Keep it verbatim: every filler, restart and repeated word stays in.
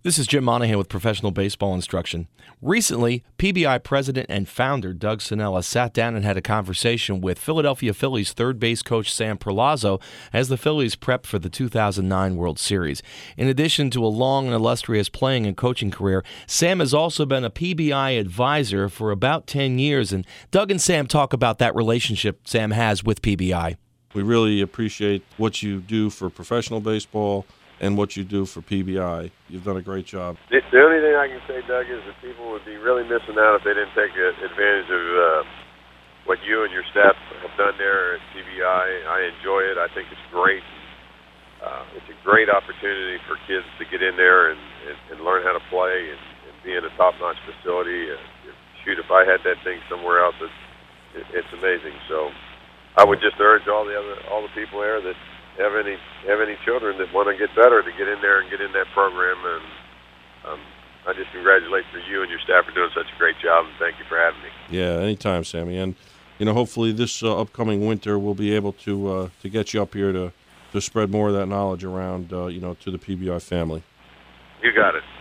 This is Jim Monahan with Professional Baseball Instruction. Recently, P B I president and founder Doug Sannella sat down and had a conversation with Philadelphia Phillies third base coach Sam Perlazzo as the Phillies prepped for the two thousand nine World Series. In addition to a long and illustrious playing and coaching career, Sam has also been a P B I advisor for about ten years, and Doug and Sam talk about that relationship Sam has with P B I. We really appreciate what you do for professional baseball and what you do for P B I. You've done a great job. The, the only thing I can say, Doug, is that people would be really missing out if they didn't take advantage of uh, what you and your staff have done there at P B I. I enjoy it. I think it's great. Uh, it's a great opportunity for kids to get in there and, and, and learn how to play and, and be in a top-notch facility. Uh, shoot, if I had that thing somewhere else, it's, it, it's amazing. So I would just urge all the other all the people there that have any have any children that want to get better to get in there and get in that program. And um, I just congratulate for you and your staff for doing such a great job, and thank you for having me. Yeah, anytime, Sammy. And you know, hopefully this uh, upcoming winter we'll be able to uh, to get you up here to to spread more of that knowledge around, uh, you know, to the P B I family. You got it.